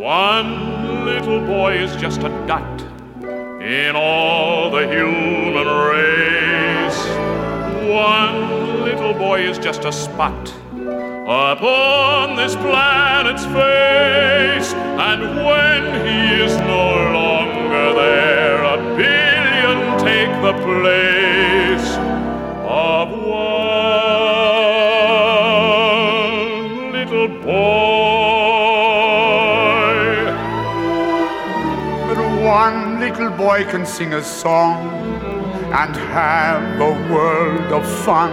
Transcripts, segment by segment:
One little boy is just a dot in all the human race. One little boy is just a spot upon this planet's face. And when he is no longer there, a billion take the place of one little boy. But one little boy can sing a song and have a world of fun.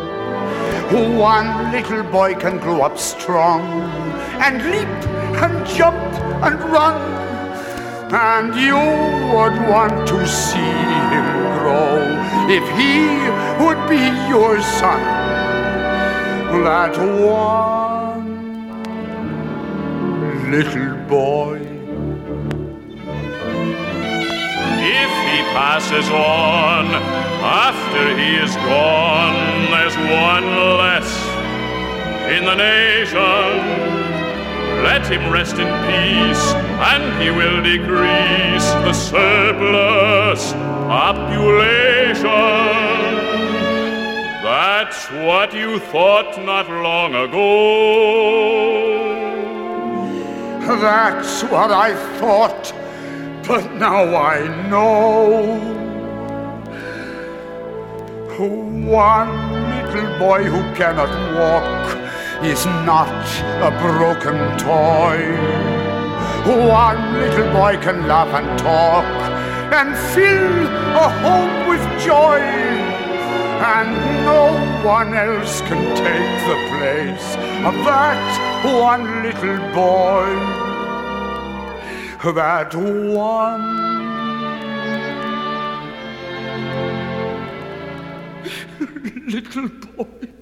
One little boy can grow up strong and leap and jump and run. And you would want to see him grow if he would be your son. That one little boy. If he passes on after he is gone, there's one less in the nation. Let him rest in peace, and he will decrease the surplus population. That's what you thought not long ago. That's what I thought, but now I know. One little boy who cannot walk is not a broken toy. One little boy can laugh and talk and fill a home with joy. And no one else can take the place of that one little boy. That one little boy.